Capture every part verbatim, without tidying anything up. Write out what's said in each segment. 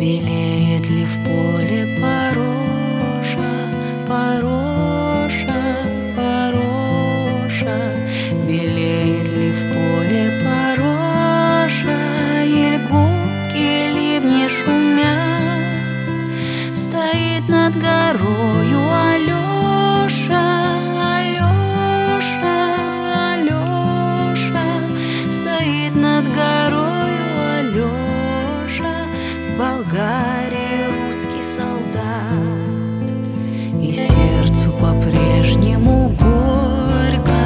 Белеет ли в поле пороша, пороша, пороша? Белеет ли в поле пороша, и льгунки ливни шумят? Стоит над горою Алёша, Алёша, Алёша. Стоит над горою Алёша, в Болгарии русский солдат. И сердцу по-прежнему горько,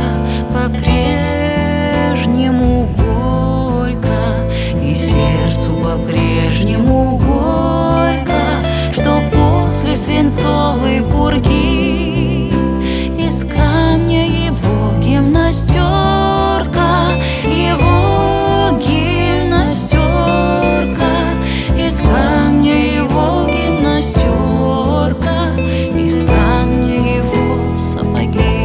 по-прежнему горько, и сердцу по-прежнему горько, что после свинцовой пурги из камня его гимнастерка, его гимнастерка, из камня его гимнастерка, из камня его сапоги.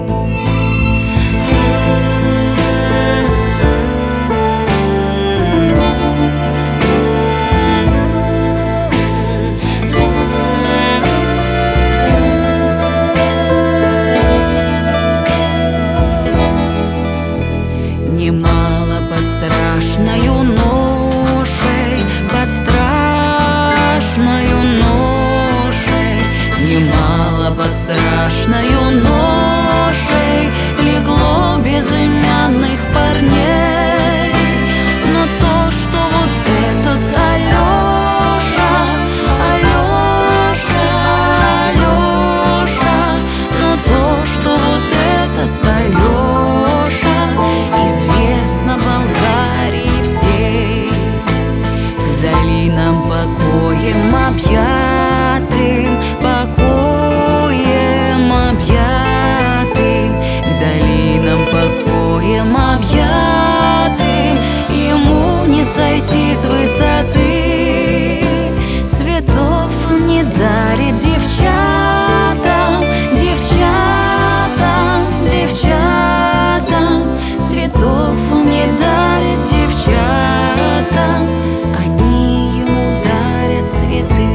Немало под страшною ношей, под страшною ношей, немало под страшною ношей легло безымянных парней. Но то, что вот этот Алёша, Алёша, Алёша, но то, что вот этот Алёша известно Болгарии всей, к долинам покоем объятым, покоем объятым, к долинам покоем объятым, ему не сойти с высоты. Цветов он не дарит девчатам, девчатам, девчатам. Цветов он не дарит девчатам, они ему дарят цветы.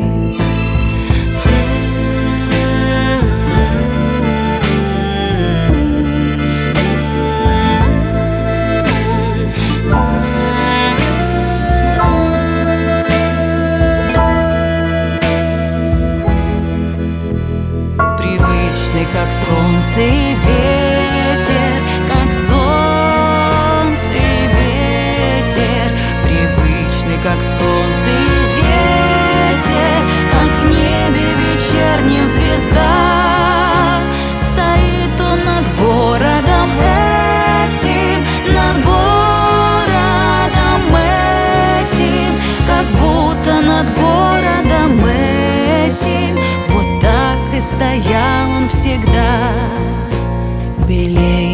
Привычный, как солнце и ветер, как солнце и ветер, привычный, как солнце и ветер, как в небе вечернем звезда. Стоит он над городом этим, над городом этим, как будто над городом этим. Вот так и стоял он всегда, белее